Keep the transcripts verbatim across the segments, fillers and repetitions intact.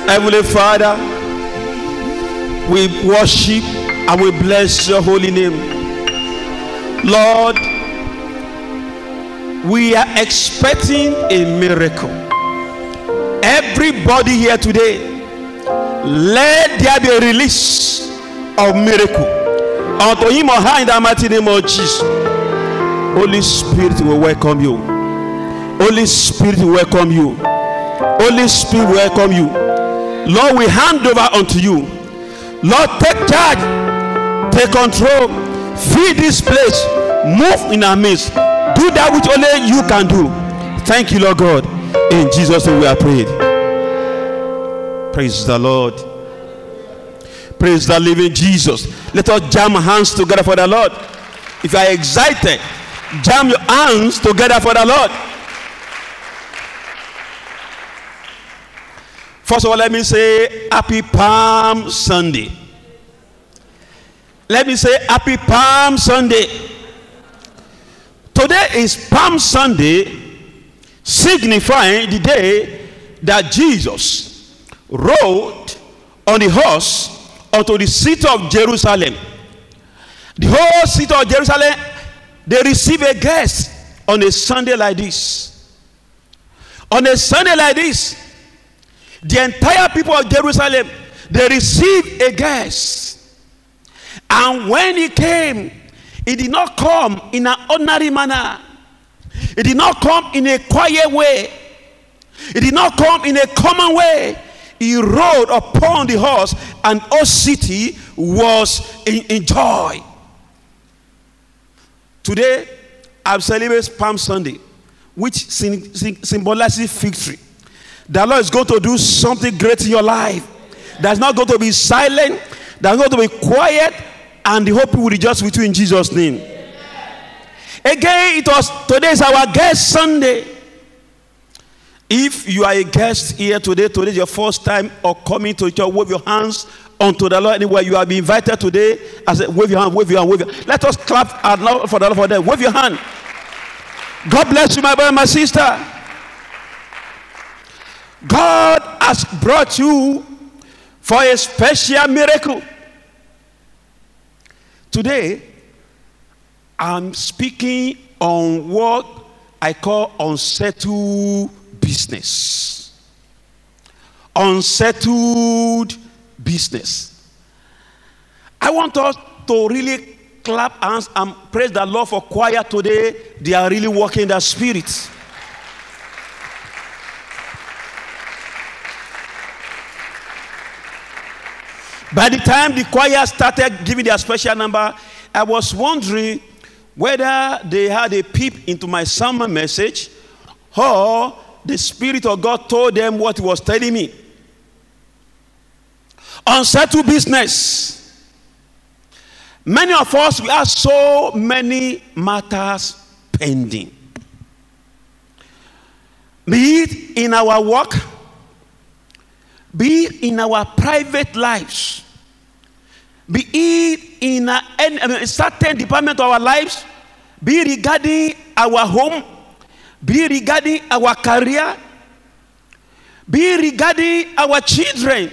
Heavenly Father, we worship and we bless your holy name. Lord, we are expecting a miracle. Everybody here today, let there be a release of miracle unto him or her in the mighty name of Jesus. Holy Spirit will welcome you. Holy Spirit will welcome you. Holy Spirit will welcome you. Lord, we hand over unto you. Lord, take charge, take control, fill this place, move in our midst, do that which only you can do. Thank you, Lord God. In Jesus' name we are prayed. Praise the Lord. Praise the living Jesus. Let us jam hands together for the Lord. If you are excited, jam your hands together for the Lord. First of all, let me say Happy Palm Sunday. Let me say Happy Palm Sunday. Today is Palm Sunday, signifying the day that Jesus rode on the horse unto the city of Jerusalem. The whole city of Jerusalem, they receive a guest on a Sunday like this. On a Sunday like this, the entire people of Jerusalem, they received a guest. And when he came, he did not come in an ordinary manner. He did not come in a quiet way. He did not come in a common way. He rode upon the horse, and all city was in, in joy. Today, I'm celebrating Palm Sunday, which symbolizes victory. The Lord is going to do something great in your life. That's not going to be silent. That's not going to be quiet. And the whole people will rejoice with you in Jesus' name. Again, it was today is our guest Sunday. If you are a guest here today, today is your first time or coming to church, wave your hands unto the Lord. Anywhere you have been invited today, I said, wave your hand, wave your hand, wave your hand. Let us clap for the Lord for them. Wave your hand. God bless you, my brother, my sister. God has brought you for a special miracle. Today, I'm speaking on what I call unsettled business. Unsettled business. I want us to really clap hands and praise the Lord for choir today. They are really working the spirit. By the time the choir started giving their special number, I was wondering whether they had a peep into my sermon message, or the Spirit of God told them what he was telling me. Unsettled business. Many of us, we have so many matters pending. Be it in our work, be it in our private lives, be it in a, a certain department of our lives, be it regarding our home, be it regarding our career, be it regarding our children.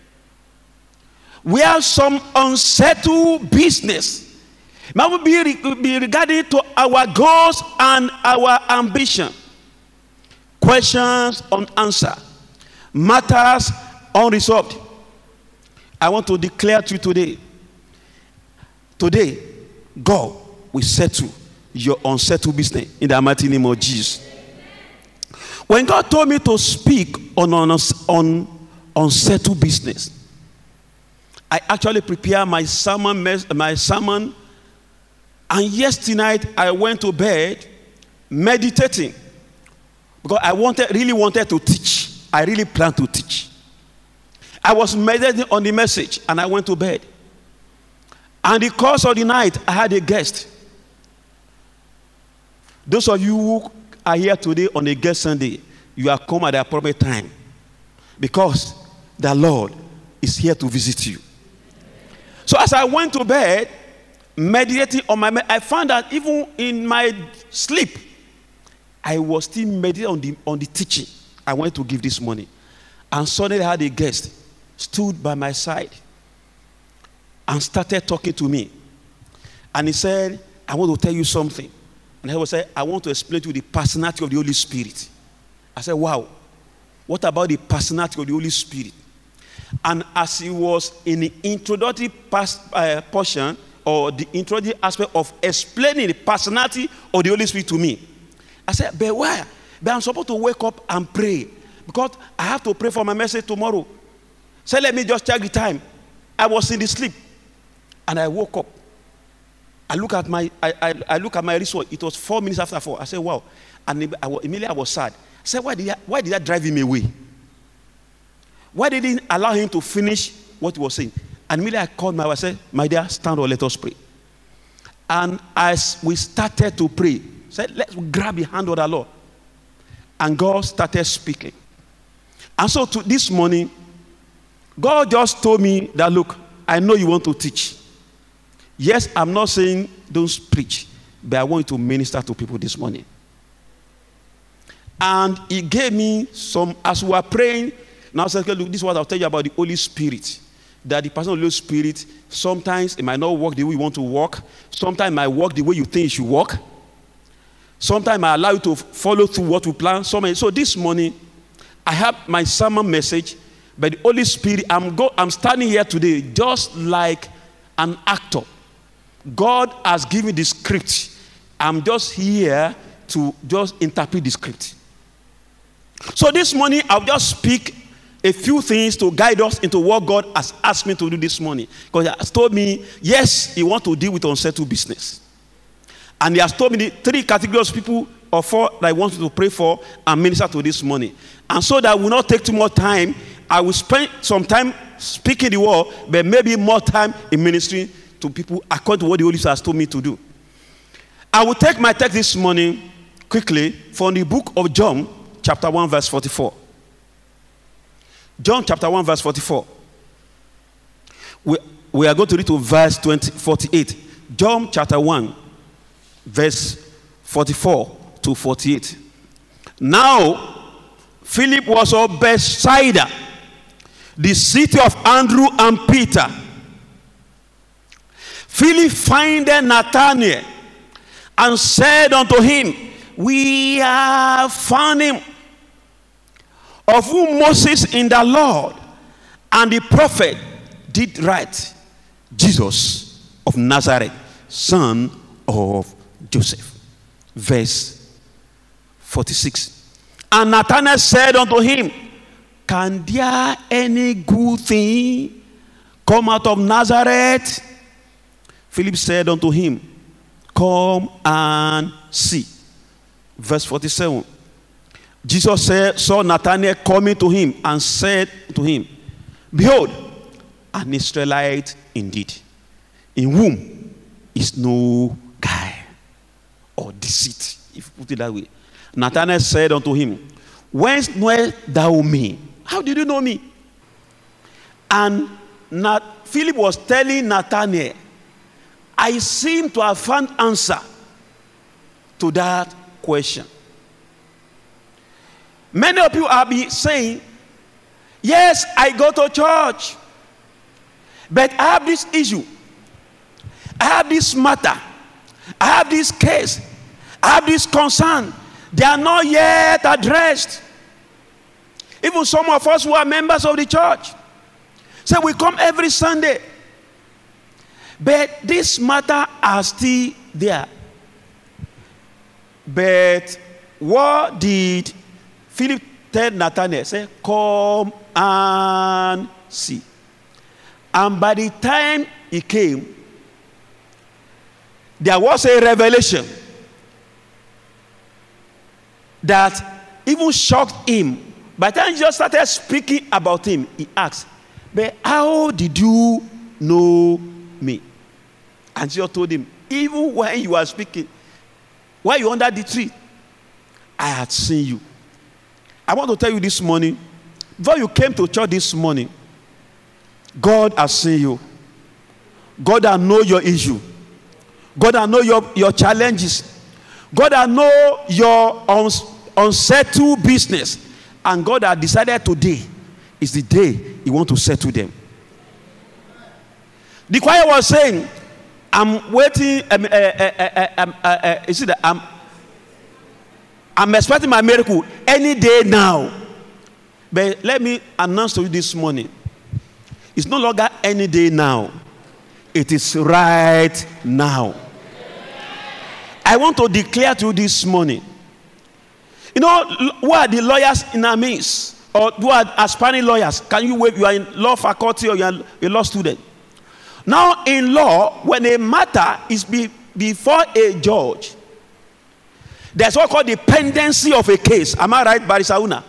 We have some unsettled business. Maybe be, be regarding to our goals and our ambition. Questions unanswered. Matters unresolved. I want to declare to you today, today, God will settle your unsettled business in the mighty name of Jesus. When God told me to speak on, on, on unsettled business, I actually prepared my sermon, my sermon, and yesterday night I went to bed meditating, because I wanted, really wanted to teach. I really planned to teach. I was meditating on the message, and I went to bed. And the course of the night, I had a guest. Those of you who are here today on a guest Sunday, you have come at the appropriate time, because the Lord is here to visit you. So as I went to bed, meditating on my, I found that even in my sleep, I was still meditating on the, on the teaching I wanted to give this morning. And suddenly I had a guest stood by my side and started talking to me. And he said, I want to tell you something. And he was saying, I want to explain to you the personality of the Holy Spirit. I said, wow, what about the personality of the Holy Spirit? And as he was in the introductory past, uh, portion, or the introductory aspect of explaining the personality of the Holy Spirit to me, I said, but why? But I'm supposed to wake up and pray, because I have to pray for my message tomorrow. So let me just check the time. I was in the sleep, and I woke up. I look at my I, I, I look at my wristwatch. It was four minutes after four. I said, wow. And I, immediately I was sad. I said, why did I, why did I drive him away? Why didn't I allow him to finish what he was saying? And immediately I called my wife. I said, my dear, stand or let us pray. And as we started to pray, I said, let's grab the hand of the Lord. And God started speaking. And so to this morning, God just told me that, look, I know you want to teach. Yes, I'm not saying don't preach, but I want you to minister to people this morning. And he gave me some, as we were praying, now I said, okay, look, this is what I'll tell you about the Holy Spirit. That the person of the Holy Spirit, sometimes it might not work the way you want to walk. Sometimes it might work the way you think it should work. Sometimes it might allow you to follow through what we plan. So this morning, I have my sermon message, but the Holy Spirit, I'm, go, I'm standing here today just like an actor. God has given the script. I'm just here to just interpret the script. So this morning, I'll just speak a few things to guide us into what God has asked me to do this morning. Because He has told me, yes, He wants to deal with unsettled business. And He has told me the three categories of people or four that I want you to pray for and minister to this morning. And so that will not take too much time, I will spend some time speaking the word, but maybe more time in ministry to people according to what the Holy Spirit has told me to do. I will take my text this morning quickly from the book of John, chapter one, verse forty-four. John chapter one, verse forty-four. We, we are going to read to verse twenty, forty-eight. John chapter one, verse forty-four to forty-eight. Now, Philip was of Bethsaida, the city of Andrew and Peter. Philip findeth Nathanael and said unto him, we have found him, of whom Moses in the Lord and the prophet did write, Jesus of Nazareth, son of Joseph. Verse forty-six. And Nathanael said unto him, can there any good thing come out of Nazareth? Philip said unto him, come and see. Verse forty-seven. Jesus said, saw Nathanael coming to him and said to him, behold, an Israelite indeed, in whom is no guile or deceit, if you put it that way. Nathanael said unto him, whence knowest thou me? How did you know me? And Nat- Philip was telling Nathanael, I seem to have found answer to that question. Many of you have been saying, yes, I go to church, but I have this issue. I have this matter. I have this case. I have this concern. They are not yet addressed. Even some of us who are members of the church say we come every Sunday, but this matter are still there. But what did Philip tell Nathanael? Say, come and see. And by the time he came, there was a revelation that even shocked him. By the time Jesus started speaking about him, he asked, but how did you know me? And Jesus told him, even when you were speaking, while you were under the tree, I had seen you. I want to tell you this morning, before you came to church this morning, God has seen you. God has known your issue. God has known your, your challenges. God has known your uns, unsettled business. And God has decided today is the day he wants to settle them. The choir was saying, I'm waiting, um, uh, uh, uh, uh, uh, uh, you see that I'm, I'm expecting my miracle any day now. But let me announce to you this morning, it's no longer any day now. It is right now. I want to declare to you this morning, you know, who are the lawyers in our midst? Or who are aspiring lawyers? Can you wave? You are in law faculty or you are a law student. Now in law, when a matter is be, before a judge, there's what called the pendency of a case. Am I right, Barrister Una?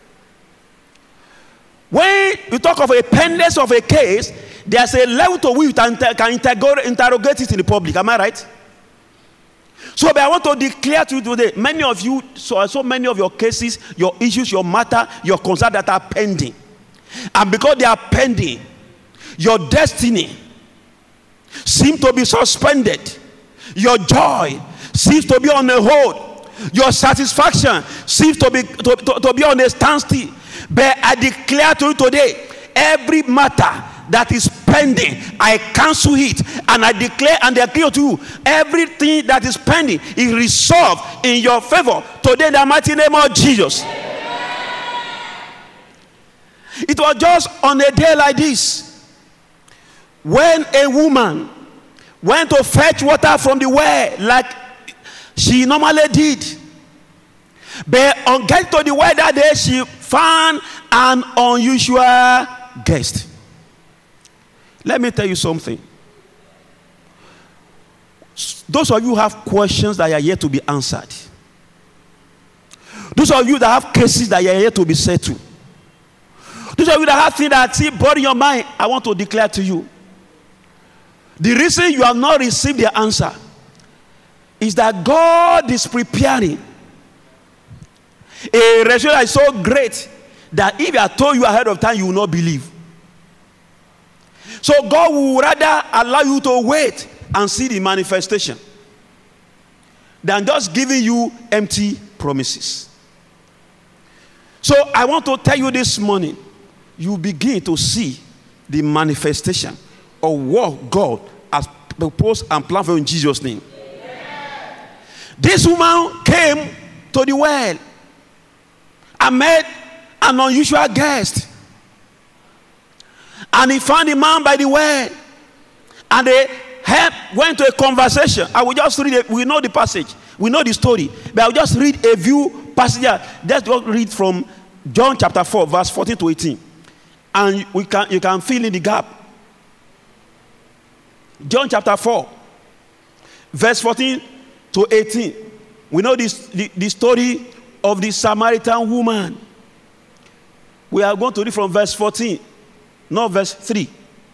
When you talk of a pendency of a case, there's a level to which you can, can interrogate it in the public. Am I right? So but I want to declare to you today, many of you, so, so many of your cases, your issues, your matter, your concerns that are pending. And because they are pending, your destiny seems to be suspended. Your joy seems to be on a hold. Your satisfaction seems to be, to, to, to be on a standstill. But I declare to you today, every matter that is pending, I cancel it, and I declare and declare to you, everything that is pending is resolved in your favor today in the mighty name of Jesus. It was just on a day like this when a woman went to fetch water from the well like she normally did. But on getting to the well that day, she found an unusual guest. Let me tell you something. Those of you who have questions that are yet to be answered, those of you that have cases that are yet to be settled, those of you that have things that see body in your mind, I want to declare to you, the reason you have not received the answer is that God is preparing a resurrection that is so great that if I told you ahead of time, you will not believe. So God will rather allow you to wait and see the manifestation than just giving you empty promises. So I want to tell you this morning, you begin to see the manifestation of what God has proposed and planned for you in Jesus' name. Amen. This woman came to the well and met an unusual guest. And he found the man by the well. And they had, went to a conversation. I will just read it. We know the passage. We know the story. But I will just read a few passages. Let's read from John chapter four, verse fourteen to eighteen. And we can, you can fill in the gap. John chapter four, verse fourteen to eighteen. We know this, the, the story of the Samaritan woman. We are going to read from verse fourteen, not verse three.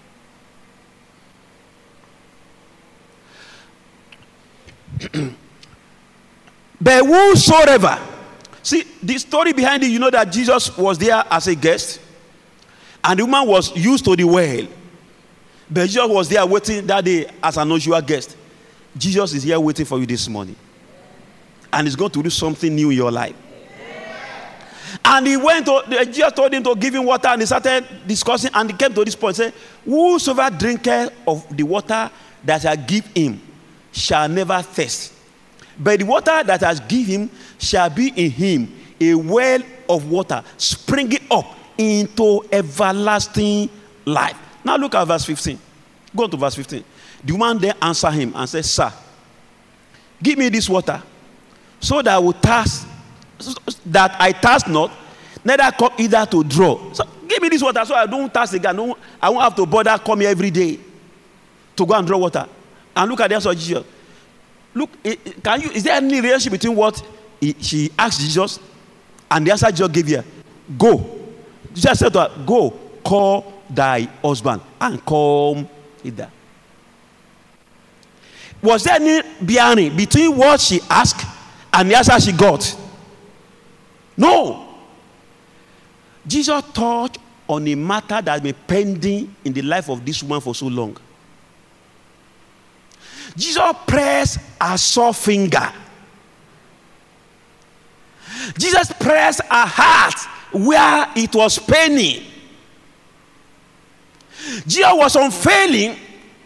But whosoever, see the story behind it, you know that Jesus was there as a guest, and the woman was used to the well. But Jesus was there waiting that day as an unusual guest. Jesus is here waiting for you this morning, and he's going to do something new in your life. And he went to, Jesus told him to give him water, and he started discussing, and he came to this point, say, whosoever drinketh of the water that I give him shall never thirst. But the water that I give him shall be in him a well of water springing up into everlasting life. Now look at verse fifteen. Go on to verse fifteen. The woman then answered him and said, Sir, give me this water, so that I will thirst, that I thirst not, neither come either to draw. So give me this water so I don't thirst again. No, I won't have to bother come here every day to go and draw water. And look at the answer of Jesus. Look, can you? Is there any relationship between what he, she asked Jesus and the answer Jesus gave her? Go. Jesus said to her, go, call thy husband and come hither. Was there any bearing between what she asked and the answer she got? No. Jesus touched on a matter that has been pending in the life of this woman for so long. Jesus pressed her sore finger. Jesus pressed her heart where it was paining. Jesus was unveiling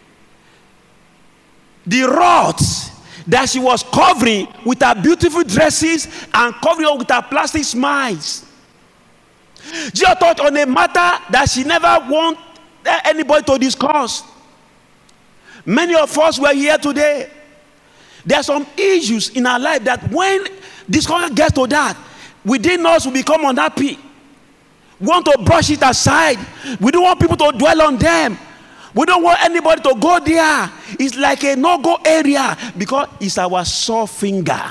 the rods that she was covering with her beautiful dresses and covering up with her plastic smiles. Jesus touched on a matter that she never wanted anybody to discuss. Many of us were here today. There are some issues in our life that when discussion gets to that, within us will become unhappy. We want to brush it aside. We don't want people to dwell on them. We don't want anybody to go there. It's like a no-go area because it's our sore finger.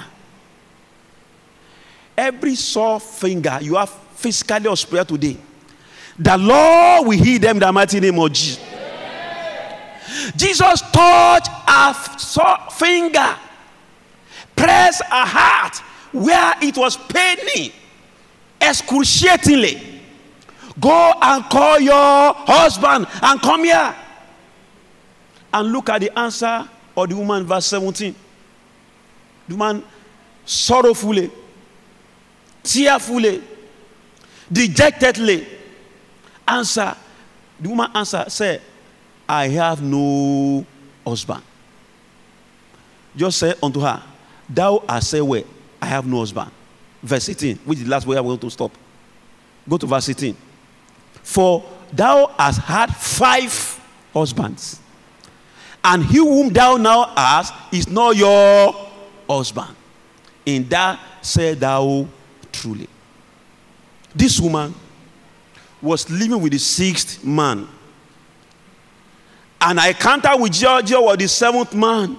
Every sore finger you have physically or spiritually today, the Lord will heal them in the mighty name of Jesus. Jesus touched her sore finger, pressed her heart where it was paining excruciatingly. Go and call your husband and come here. And look at the answer of the woman, verse seventeen. The woman sorrowfully, tearfully, dejectedly answer. The woman answer, say, I have no husband. Just say unto her, thou hast said well, I have no husband. Verse eighteen, which is the last way I want to stop. Go to verse eighteen. For thou hast had five husbands, and he whom thou now hast is not your husband. In that said thou truly. This woman was living with the sixth man. And I encountered with Georgia was the seventh man.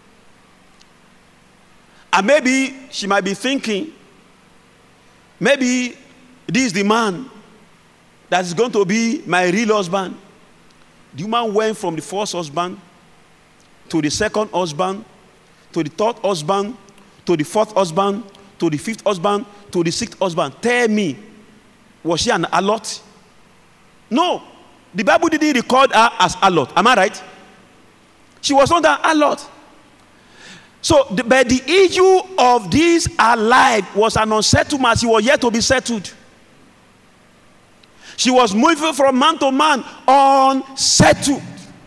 And maybe she might be thinking, maybe this is the man that is going to be my real husband. The woman went from the first husband to the second husband, to the third husband, to the fourth husband, to the fifth husband, to the sixth husband. Tell me, was she an harlot? No. The Bible didn't record her as harlot. Am I right? She was not an harlot. So, the, but the issue of this her life was an unsettlement. She was yet to be settled. She was moving from man to man, unsettled.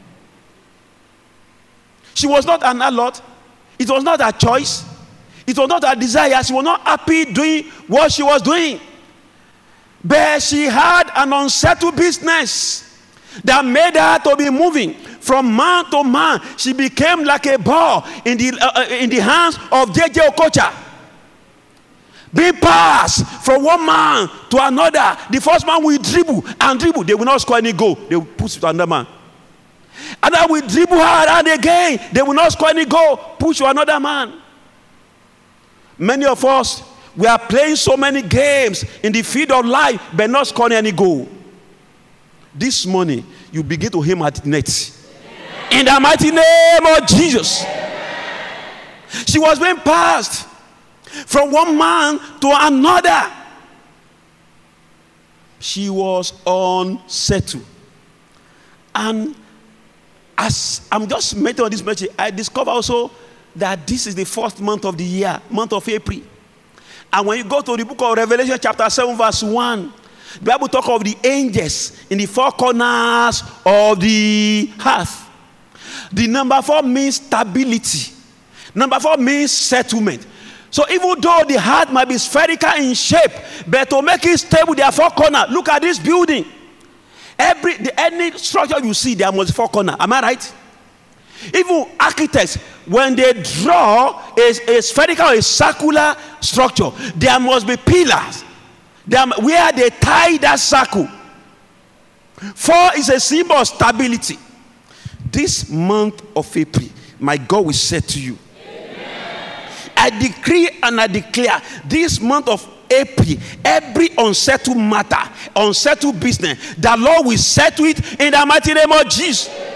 She was not an harlot. It was not her choice. It was not her desire. She was not happy doing what she was doing. But she had an unsettled business that made her to be moving from man to man. She became like a ball in the, uh, in the hands of J J Okocha. Being passed from one man to another. The first man will dribble and dribble. They will not score any goal. They will push it to another man. And then we dribble hard and again. They will not score any goal. Push to another man. Many of us, we are playing so many games in the field of life, but not scoring any goal. This morning, you begin to aim at the net. In the mighty name of Jesus. She was being passed from one man to another. She was unsettled. And as I'm just meditating on this message, I discover also that this is the first month of the year, month of April. And when you go to the book of Revelation chapter seven verse one, the Bible talks of the angels in the four corners of the earth. The number four means stability. Number four means settlement. So even though the heart might be spherical in shape, but to make it stable, there are four corners. Look at this building. Every the, any structure you see, there must be four corners. Am I right? Even architects, when they draw a, a spherical or a circular structure, there must be pillars there, where they tie that circle. Four is a symbol of stability. This month of April, my God will say to you, amen. I decree and I declare this month of April, every unsettled matter, unsettled business, the Lord will settle it in the mighty name of Jesus. Amen.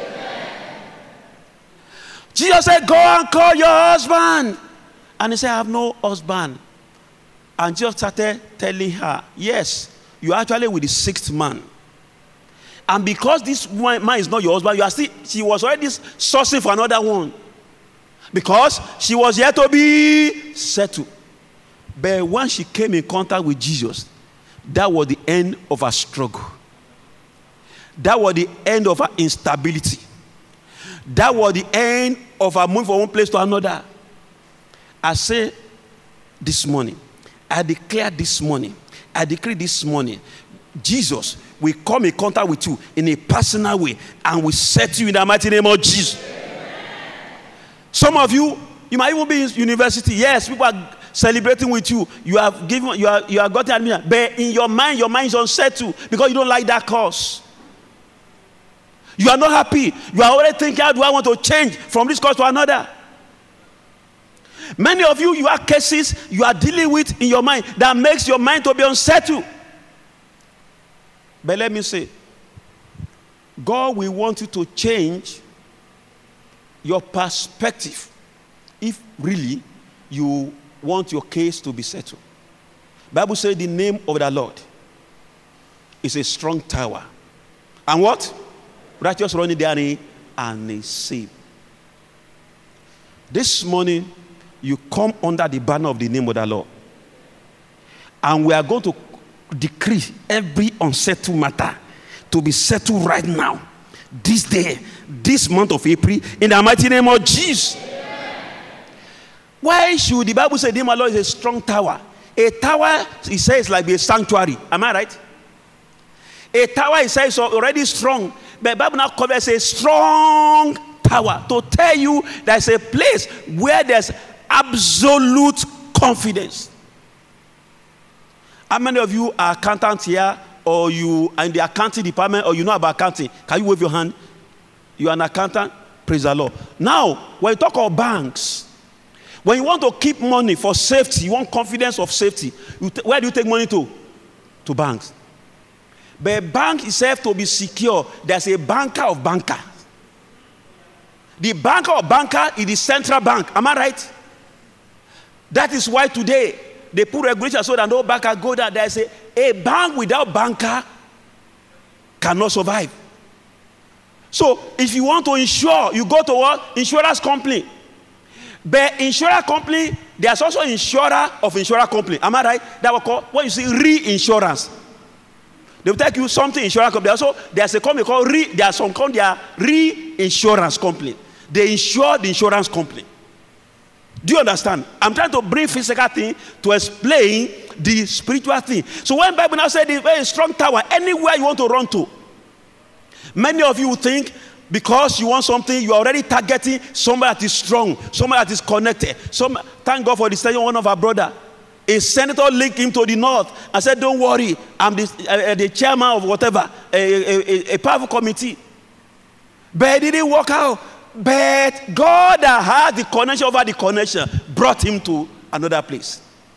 Jesus said, go and call your husband. And he said, I have no husband. And Jesus started telling her, yes, you're actually with the sixth man. And because this man is not your husband, you are still, she was already sourcing for another one. Because she was yet to be settled. But when she came in contact with Jesus, that was the end of her struggle. That was the end of her instability. That was the end of her moving from one place to another. I say this morning, I declare this morning, I decree this morning, Jesus will come in contact with you in a personal way and will set you in the mighty name of Jesus. Some of you, you might even be in university. Yes, people are celebrating with you. You have given, you are, you have gotten admission, but in your mind, your mind is unsettled because you don't like that course. You are not happy. You are already thinking, how do I want to change from this course to another? Many of you, you have cases you are dealing with in your mind that makes your mind to be unsettled. But let me say, God will want you to change your perspective if really you want your case to be settled. The Bible says the name of the Lord is a strong tower. And what? Righteous running therein and they save. This morning, you come under the banner of the name of the Lord. And we are going to decree every unsettled matter to be settled right now. This day, this month of April, in the mighty name of Jesus. Why should the Bible say the name of the Lord is a strong tower? A tower, it says, like a sanctuary. Am I right? A tower, it says, already strong. But the Bible now covers a strong tower to tell you there's a place where there's absolute confidence. How many of you are accountants here, or you are in the accounting department, or you know about accounting? Can you wave your hand? You are an accountant? Praise the Lord. Now, when you talk about banks, when you want to keep money for safety, you want confidence of safety, you t- where do you take money to? To banks. But a bank itself to be secure, there's a banker of banker. The banker of banker is the central bank. Am I right? That is why today they put regulations so that no banker go there. There's a, a bank without banker cannot survive. So if you want to insure, you go to what? Insurance company. But insurance company, there's also insurer of insurance company. Am I right? That will call what you see reinsurance. They will take you something insurance company. Also, there's a company called re. There are some called their reinsurance company. They insure the insurance company. Do you understand? I'm trying to bring physical thing to explain the spiritual thing. So when Bible now said it's a very strong tower, anywhere you want to run to. Many of you think because you want something, you are already targeting somebody that is strong, somebody that is connected. Some, thank God for the study of one of our brother. A senator linked him to the north and said, don't worry, I'm the, uh, the chairman of whatever, a, a, a powerful committee. But it didn't work out. But God that had the connection over the connection brought him to another place.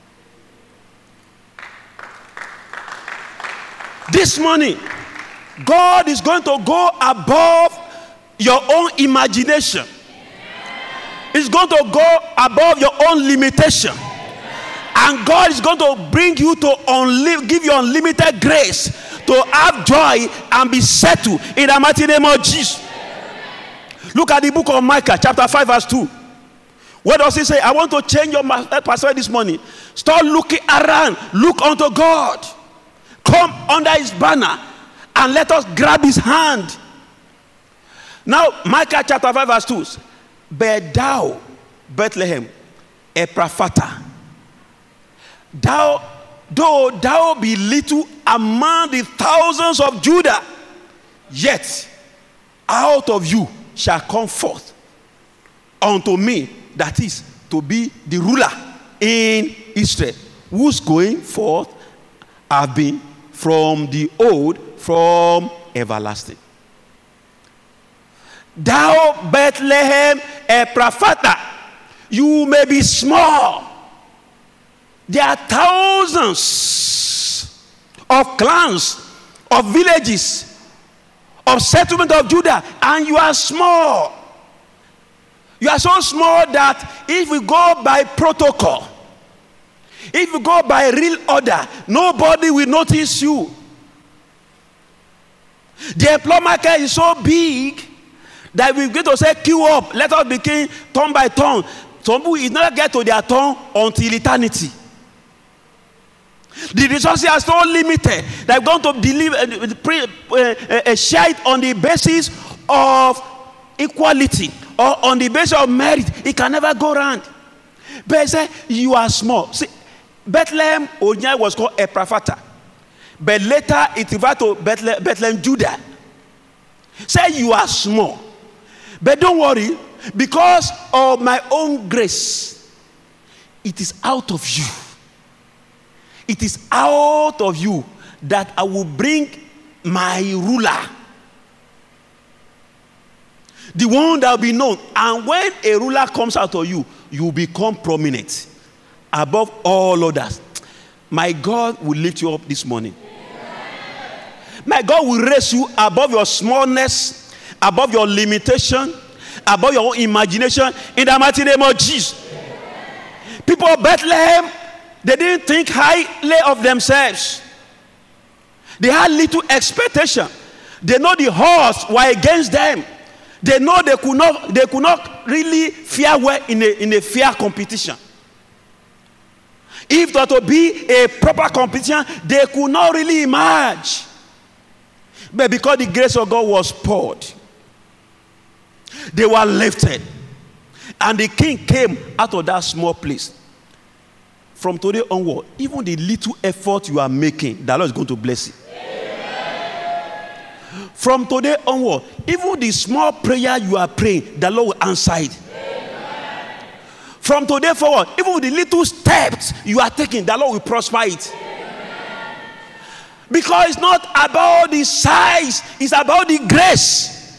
This morning, God is going to go above your own imagination. He's going to go above your own limitation. And God is going to bring you to unli- give you unlimited grace to have joy and be settled in the mighty name of Jesus. Look at the book of Micah, chapter five, verse two. What does he say? I want to change your perspective this morning. Start looking around. Look unto God. Come under his banner and let us grab his hand. Now, Micah chapter five, verse two. But thou, Bethlehem, Ephrathah, thou, though thou be little among the thousands of Judah, yet out of you shall come forth unto me, that is, to be the ruler in Israel, whose going forth have been from the old, from everlasting. Thou Bethlehem Ephrathah, you may be small. There are thousands of clans, of villages, of settlement of Judah, and you are small. You are so small that if we go by protocol, if we go by real order, nobody will notice you. The employment market is so big that we're going to say, queue up, let us begin turn by turn. Some people will not get to their turn until eternity. The resources are so limited. They're going to deliver, uh, pre, uh, uh, share it on the basis of equality or on the basis of merit. It can never go round. But say you are small. See, Bethlehem originally was called Ephrathah, but later it referred to Bethlehem, Bethlehem, Judah. Say you are small, but don't worry, because of my own grace, it is out of you. It is out of you that I will bring my ruler, the one that will be known. And when a ruler comes out of you, you become prominent above all others. My God will lift you up this morning. My God will raise you above your smallness, above your limitation, above your own imagination, in the mighty name of Jesus. People of Bethlehem, they didn't think highly of themselves. They had little expectation. They know the odds were against them. They know they could not, they could not really fare well in a, in a fair competition. If there to be a proper competition, they could not really emerge. But because the grace of God was poured, they were lifted. And the king came out of that small place. From today onward, even the little effort you are making, the Lord is going to bless you. Amen. From today onward, even the small prayer you are praying, the Lord will answer it. Amen. From today forward, even the little steps you are taking, the Lord will prosper it. Amen. Because it's not about the size, it's about the grace.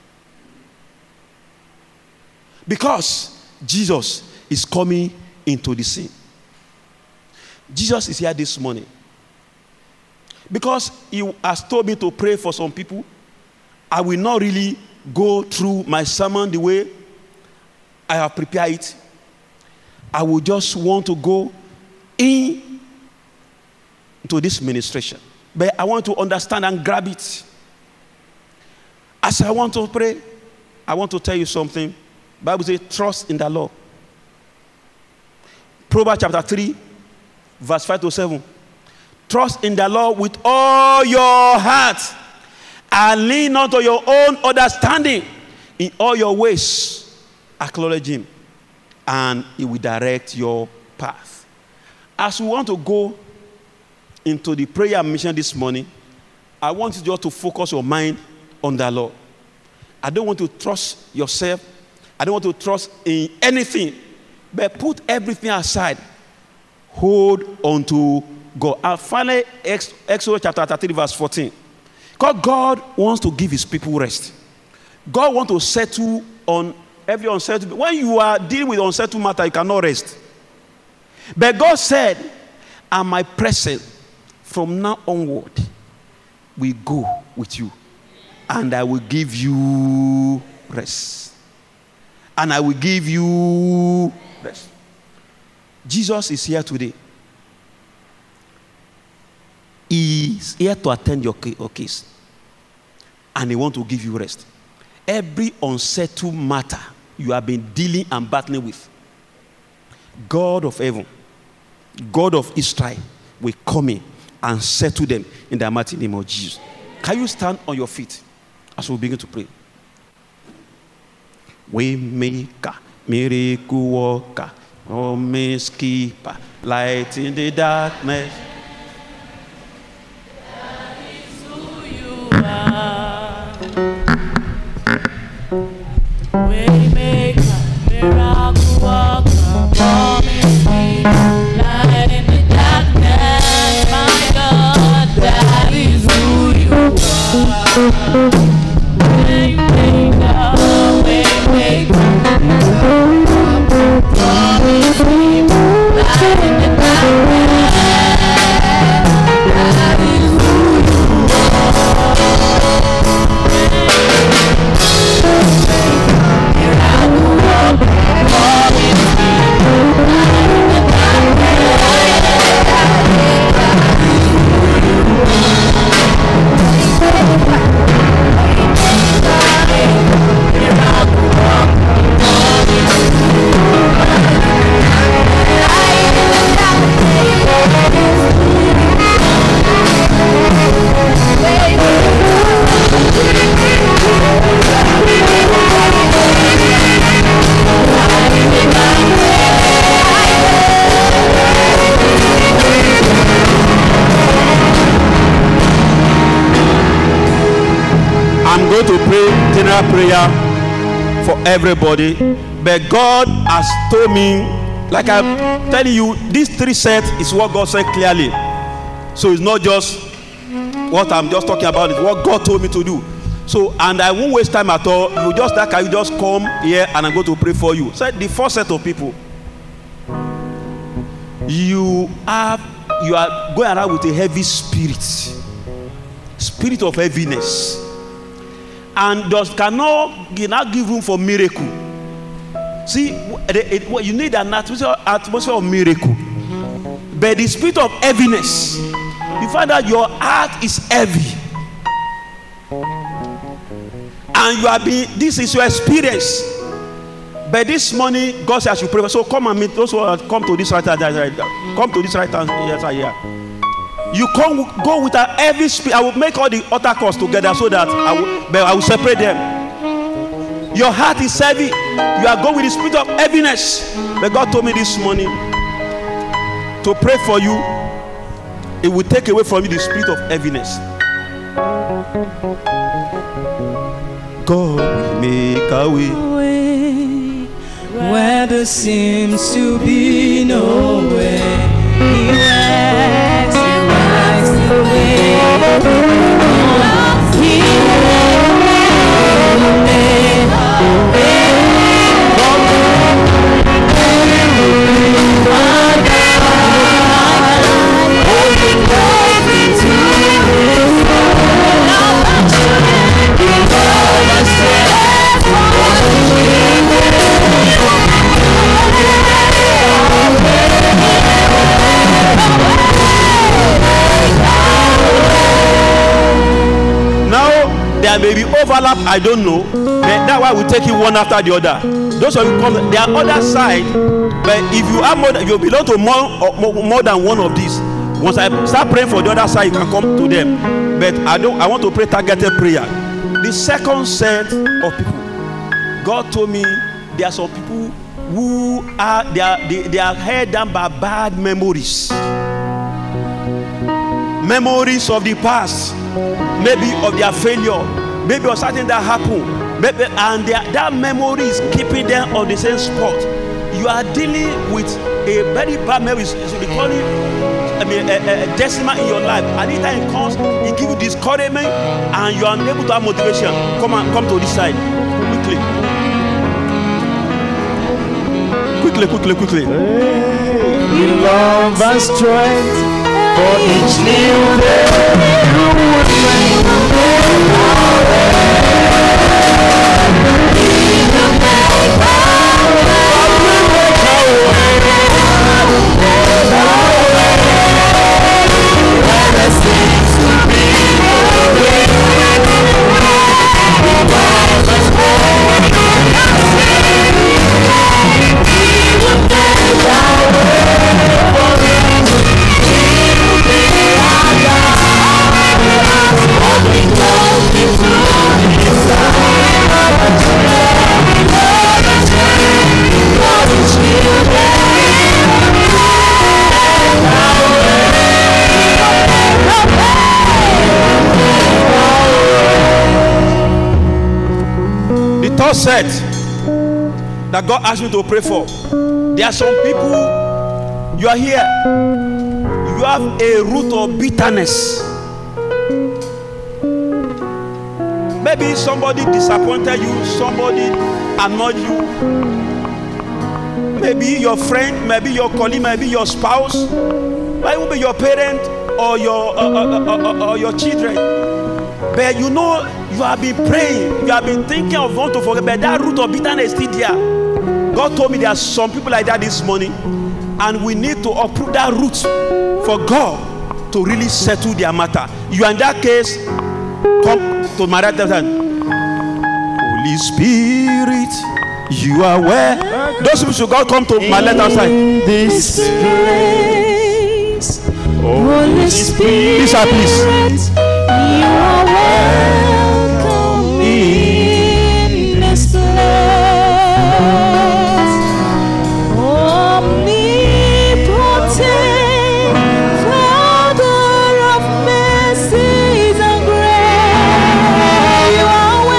Because Jesus is coming into the scene. Jesus is here this morning because he has told me to pray for some people. I will not really go through my sermon the way I have prepared it. I will just want to go in to this ministration, but I want to understand and grab it. As I want to pray, I want to tell you something. The Bible says, trust in the Lord. Proverbs chapter three, verse five to seven. Trust in the Lord with all your heart and lean not on your own understanding. In all your ways, acknowledge him, and he will direct your path. As we want to go into the prayer mission this morning, I want you just to focus your mind on the Lord. I don't want to trust yourself. I don't want to trust in anything, but put everything aside. Hold on to God. And finally, Exodus chapter thirty-three, verse fourteen. Because God wants to give his people rest. God wants to settle on every unsettled. When you are dealing with unsettled matter, you cannot rest. But God said, and my presence from now onward will go with you, and I will give you rest. And I will give you rest. Jesus is here today. He is here to attend your case. And he wants to give you rest. Every unsettled matter you have been dealing and battling with, God of heaven, God of Israel, will come in and settle them in the mighty name of Jesus. Can you stand on your feet as we begin to pray? Waymaker, miracle worker, promise keeper, light in the darkness. That is who you are. Waymaker, miracle worker, promise keeper, light in the darkness. My God, that is who you are. Waymaker, waymaker, promise keeper, light in the darkness. That is who you are. Miracle worker, promise keeper, light in the darkness. That is who you are. going to pray general prayer for everybody, but God has told me, like I'm telling you, these three sets is what God said clearly. So it's not just what I'm just talking about, it's what God told me to do. So, and I won't waste time at all. You just like I just come here and I'm going to pray for you. So the first set of people, you have you are going around with a heavy spirit, spirit of heaviness, and just cannot, cannot give room for miracle. See, it, it, you need an atmosphere, atmosphere of miracle. But the spirit of heaviness, you find that your heart is heavy, and you are being, this is your experience. But this morning, God says you pray. So come and meet those who are, come to this right hand. Come to this right hand. Yes, I hear. You come, go with a heavy spirit. I will make all the altar calls together so that I will, but I will separate them. Your heart is heavy. You are going with the spirit of heaviness. But God told me this morning to pray for you. It will take away from you the spirit of heaviness. God will make a way where there seems to be no way. He works, he works the way. He will make a way. There may be overlap, I don't know. But that's why we take it one after the other. Those of you come, there are other side. But if you are more, you belong to more, more, more than one of these. Once I start praying for the other side, you can come to them. But I don't. I want to pray targeted prayer. The second set of people, God told me there are some people who are they are they, they are held down by bad memories, memories of the past. Maybe of their failure, maybe of something that happened, maybe, and their, that memory is keeping them on the same spot. You are dealing with a very bad memory. So we call it, I mean, a, a, a decimal in your life. Anytime it comes, it gives you discouragement, and you are unable to have motivation. Come on, come to this side quickly, quickly, quickly, quickly. Hey, love and strength for each new day. You would make a third set that God asked me to pray for. There are some people, you are here, you have a root of bitterness. Maybe somebody disappointed you, somebody annoyed you. Maybe your friend, maybe your colleague, maybe your spouse, might even be your parent or your uh, uh, uh, uh, or your children. But you know, you have been praying, you have been thinking of want to forget, but that root of bitterness is still there. God told me there are some people like that this morning, and we need to uproot that root for God to really settle their matter. You are in that case, come to my right hand. Holy Spirit, you are where? Those people should God come to my left hand side. This place, Holy Spirit, Please, sir, please. you are welcome in this place. Omnipotent Father of mercies and grace, you are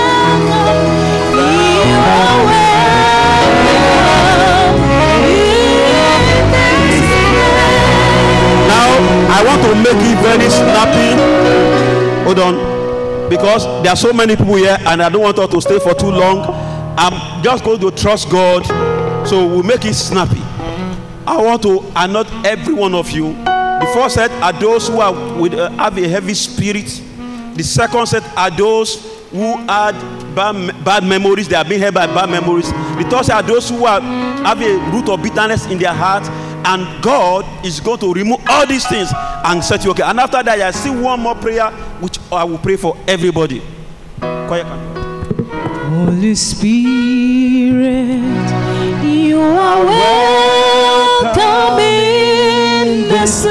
because there are so many people here and I don't want us to stay for too long. I'm just going to trust God, so we'll make it snappy. I want to anoint every one of you. The first set are those who are with, uh, have a heavy spirit. The second set are those who had bad, bad memories. They are being held by bad memories. The third set are those who are, have a root of bitterness in their heart. And God is going to remove all these things and set you okay. And after that, I see one more prayer which I will pray for everybody. Quiet. Holy Spirit, you are welcome in this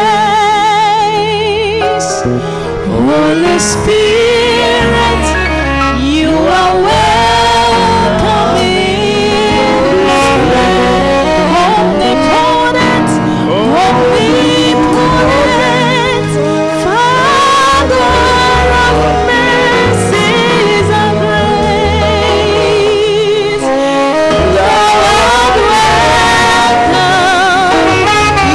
place. Holy Spirit, you are welcome in this place. Omnipotent, omnipotent, Father of mercies and grace, thou art welcome in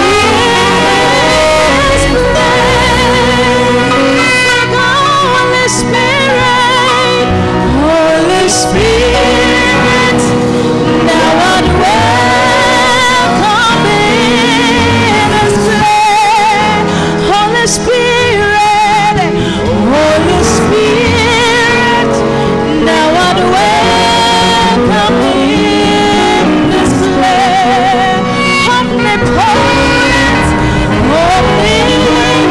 this place. Holy Spirit, Holy Spirit, thou art welcome in this place. Holy Spirit, Holy Spirit, thou art welcome in this place. Omnipotent, omnipotent,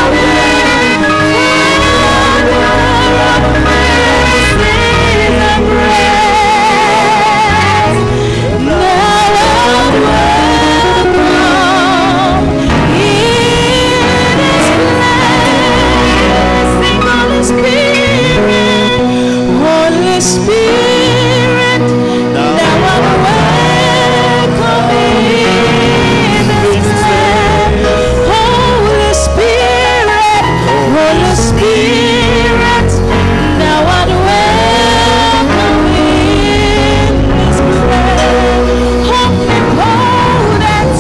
Holy Spirit, thou art welcome in this place. Holy Spirit, Holy Spirit, thou art welcome in this place. Omnipotent,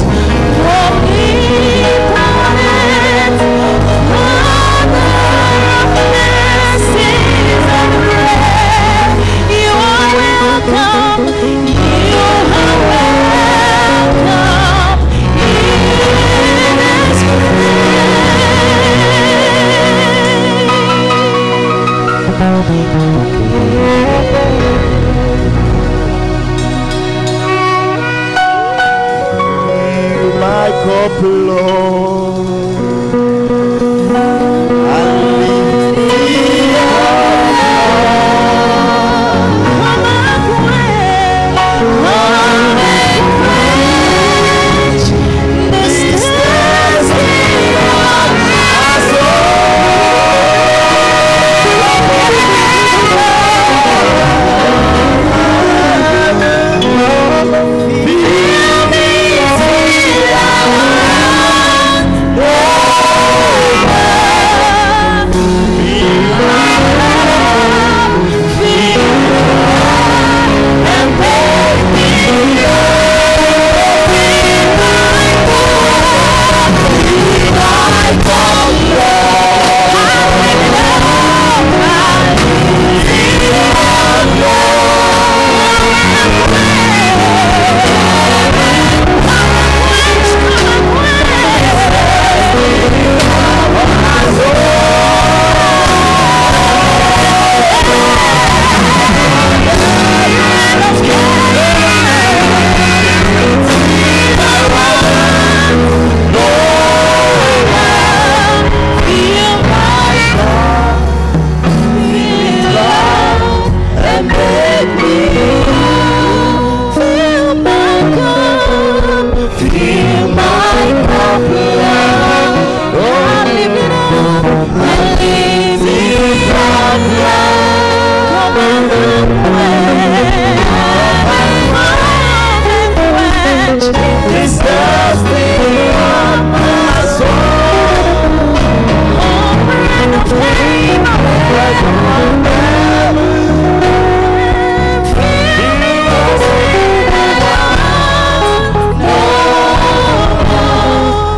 omnipotent, Father of mercies and grace, you are welcome, you are welcome in this My cup, Lord, and lift me up. Come and quench, come and quench this thirsting of my soul. Fill me till I want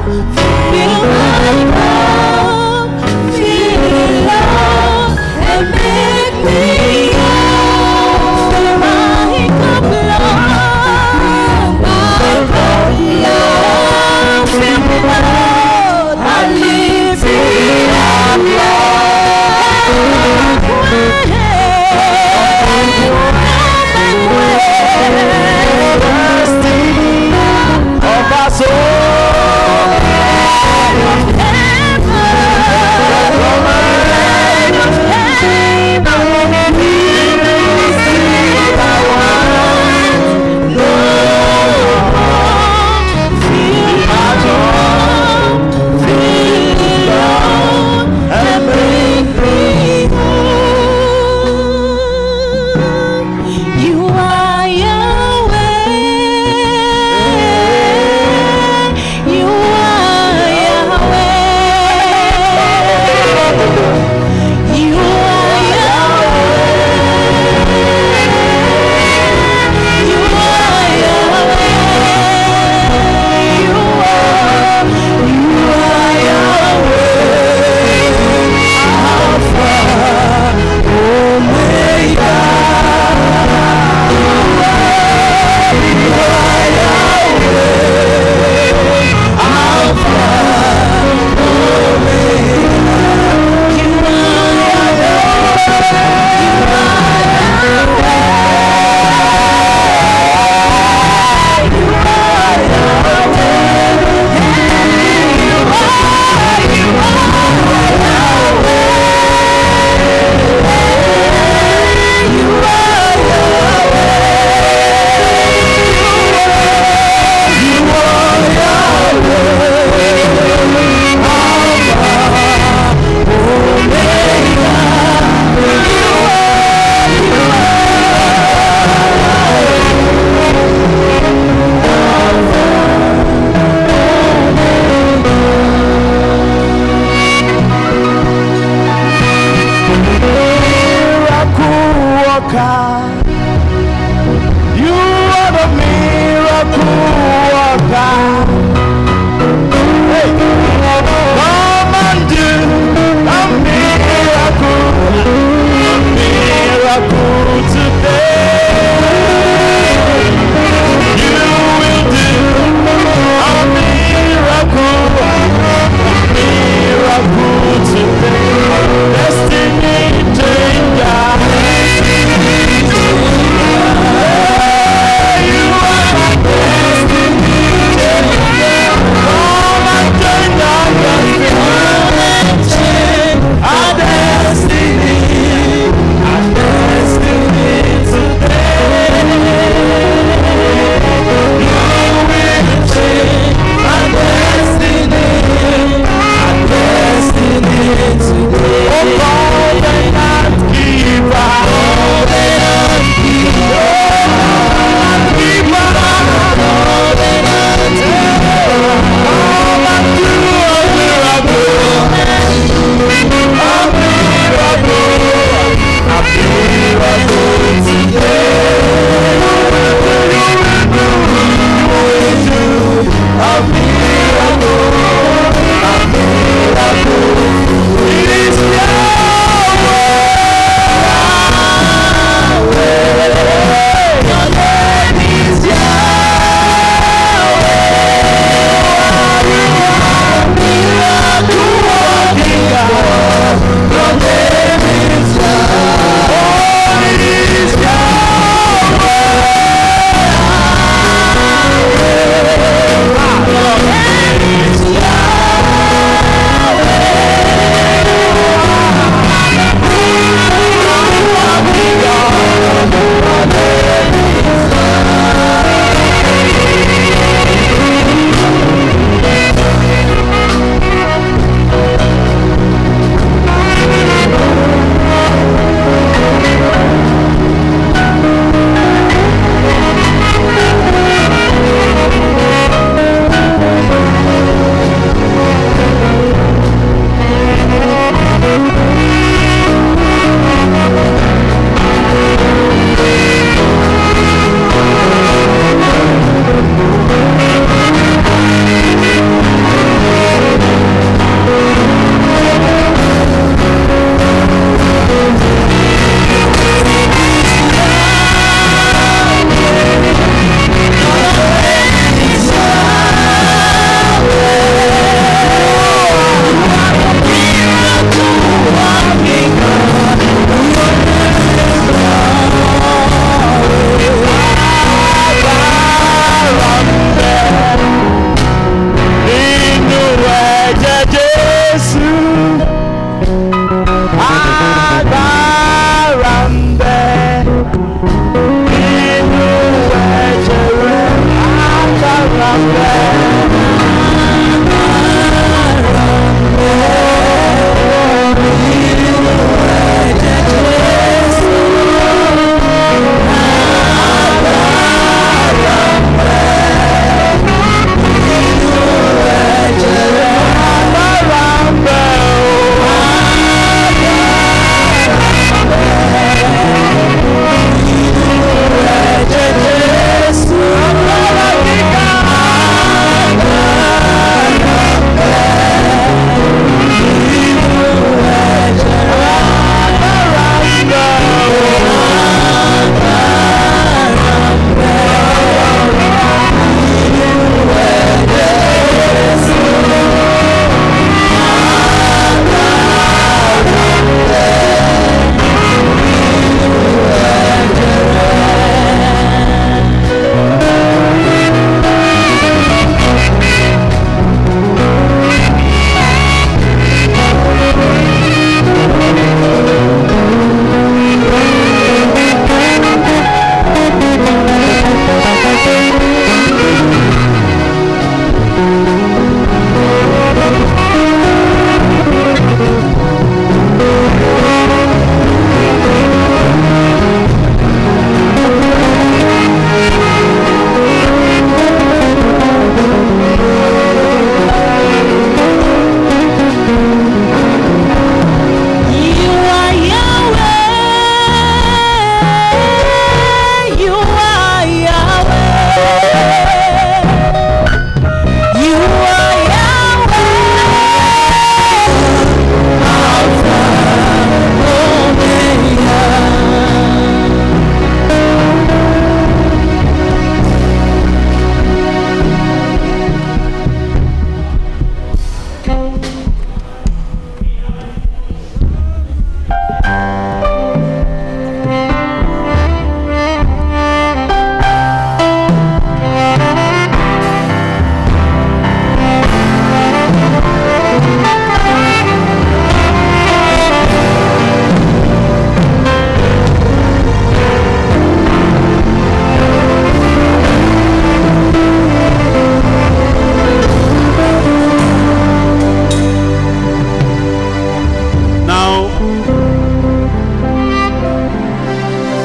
and Destiny changer.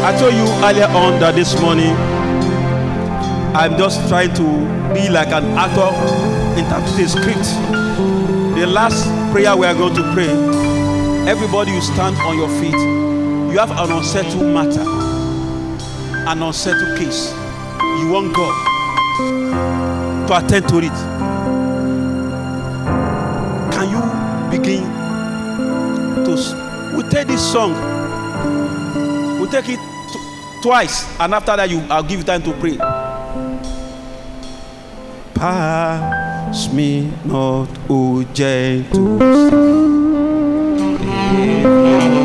I told you earlier on that this morning I'm just trying to be like an actor interpreting a script. The last prayer we are going to pray, everybody you stand on your feet. You have an unsettled matter, an unsettled case. You want God to attend to it. Can you begin to? We take this song. We take it t- twice, and after that, you I'll give you time to pray. Pass me not, O gentle Savior.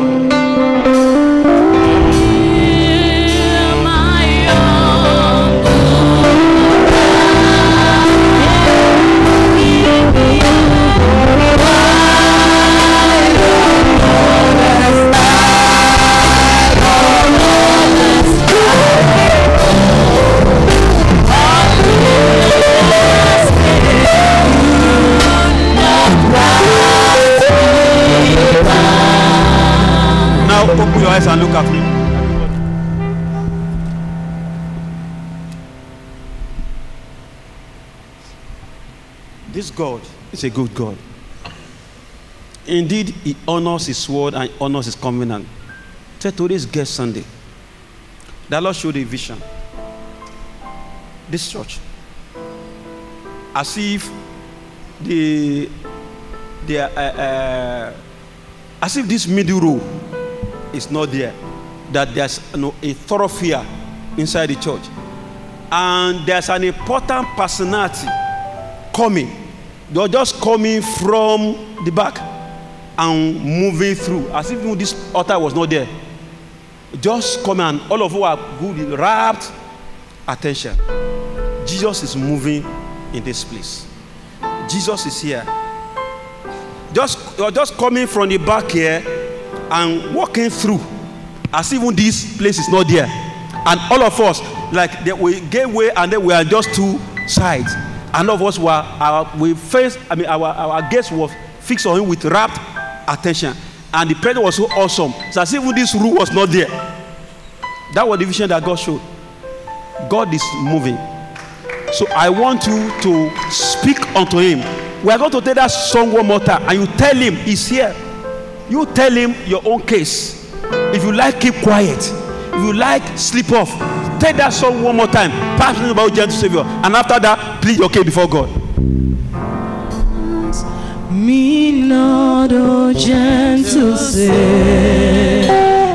Open your eyes and look at me. This God is a good God. Indeed, He honors His word and honors His covenant. Say today's guest Sunday. The Lord showed a vision. This church, as if the, the uh, uh, as if this middle row is not there, that there's you know, a thoroughfare inside the church, and there's an important personality coming. They're just coming from the back and moving through as if this altar was not there. Just come, and all of you are good, rapt attention. Jesus is moving in this place. Jesus is here. Just you're just coming from the back here and walking through as even this place is not there, and all of us like that we gave way, and then we are just two sides, and all of us were our we faced I mean our our gaze was fixed on him with rapt attention, and the presence was so awesome, so as even this room was not there. That was the vision that God showed. God is moving, so I want you to speak unto him. We are going to take that song one more time, and you tell him he's here. You tell him your own case. If you like, keep quiet. If you like, sleep off. Take that song one more time. Pass me about gentle Savior. And after that, plead your case before God. Me not, O gentle Savior.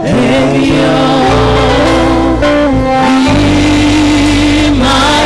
Be my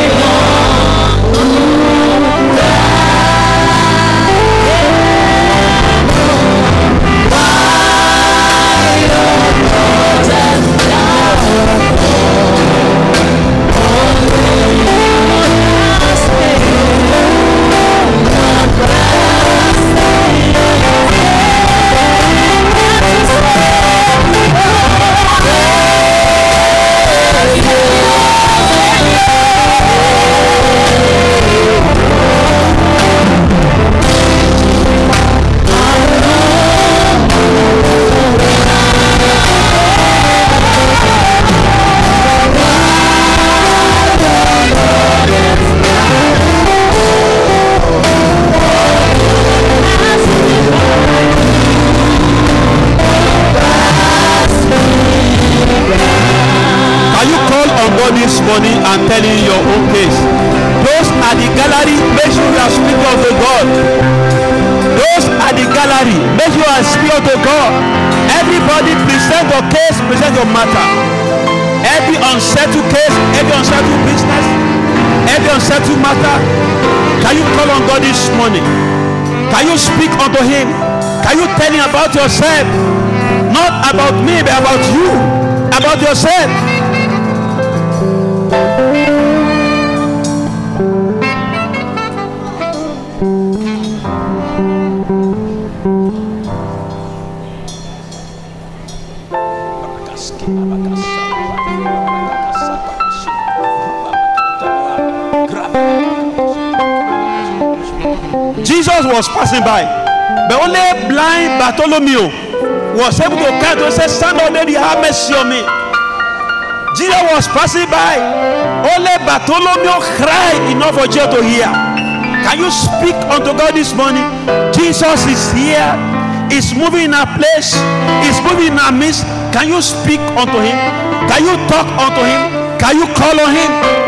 this morning and telling you your own case. Those at the gallery, make sure you are speaking to God. Those at the gallery, make sure you are speaking to God. Everybody present your case, present your matter. Every unsettled case, every unsettled business, every unsettled matter. Can you call on God this morning? Can you speak unto him? Can you tell him about yourself? Not about me, but about you, about yourself. Jesus was passing by, but only blind Bartholomew was able to cry to say, "Son of David, have mercy on me." Jesus was passing by. Only Bartholomew cried enough for Jesus to hear. Can you speak unto God this morning? Jesus is here. He's moving in our place. He's moving in our midst. Can you speak unto him? Can you talk unto him? Can you call on him?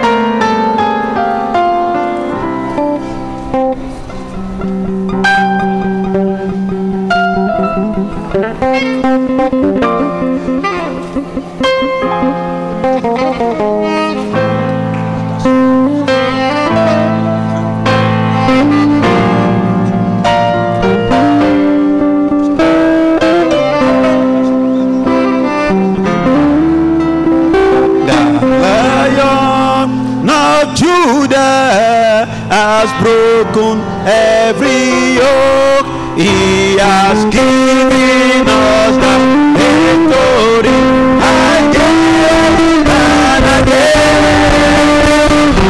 Has broken every yoke. He has given us the victory again and again.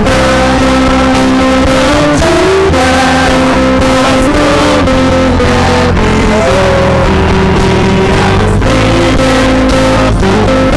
Has broken every yoke. He has given us the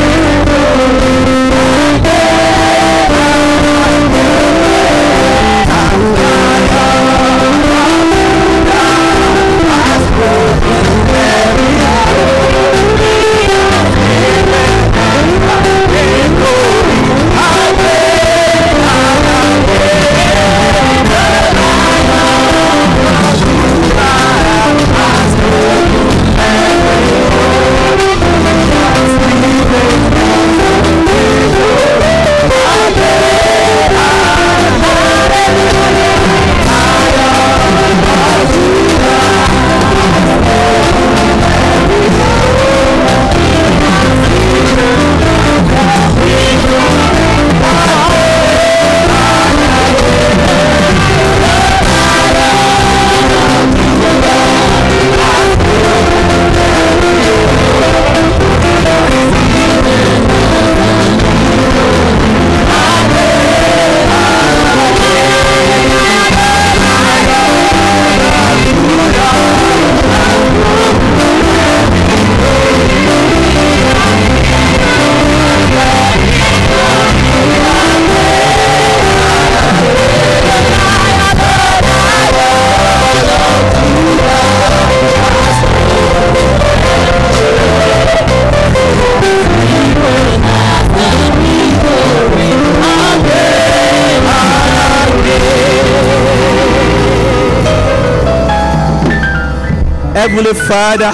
Heavenly Father,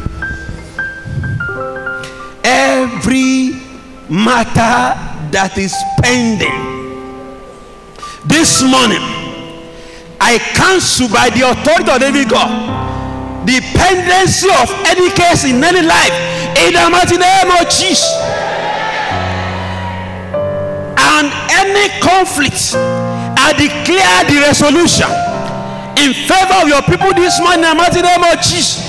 every matter that is pending this morning, I cancel by the authority of the living God the pendency of any case in any life in the mighty name of Jesus. And any conflict, I declare the resolution in favor of your people this morning in the mighty name of Jesus.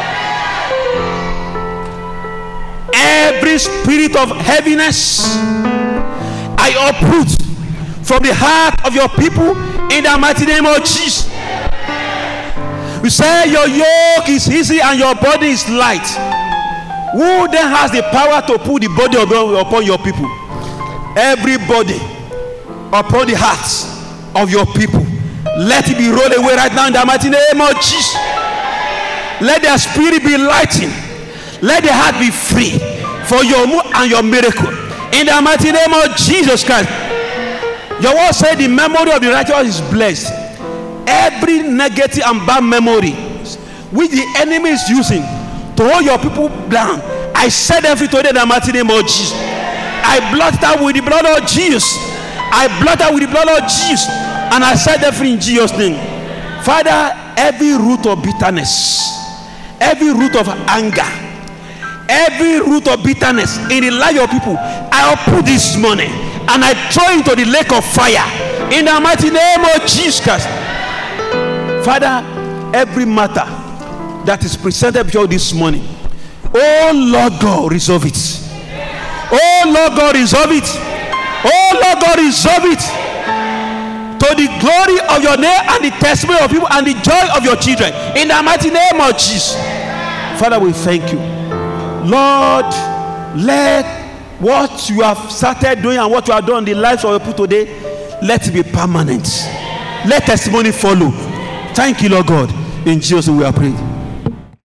Every spirit of heaviness, I uproot from the heart of your people in the mighty name of Jesus. We say your yoke is easy and your body is light. Who then has the power to put the body of God upon your people? Everybody upon the hearts of your people. Let it be rolled away right now in the mighty name of Jesus. Let their spirit be lightened. Let their heart be free for your move and your miracle in the mighty name of Jesus Christ. Your word said the memory of the righteous is blessed. Every negative and bad memory which the enemy is using to hold your people down, I set them free today in the mighty name of Jesus. I blot it out with the blood of Jesus. I blot out with the blood of Jesus, and I set them free in Jesus' name. Father, every root of bitterness, every root of anger, every root of bitterness in the life of people, I uproot this morning and I throw into the lake of fire in the mighty name of Jesus Christ. Father, every matter that is presented before you this morning, oh Lord God, resolve it. Oh Lord God, resolve it. Oh Lord God, resolve it to the glory of your name and the testimony of people and the joy of your children in the mighty name of Jesus. Father, we thank you. Lord, let What you have started doing and what you have done in the lives of your people today, let it be permanent. Let testimony follow. Thank you, Lord God. In Jesus' name we are praying.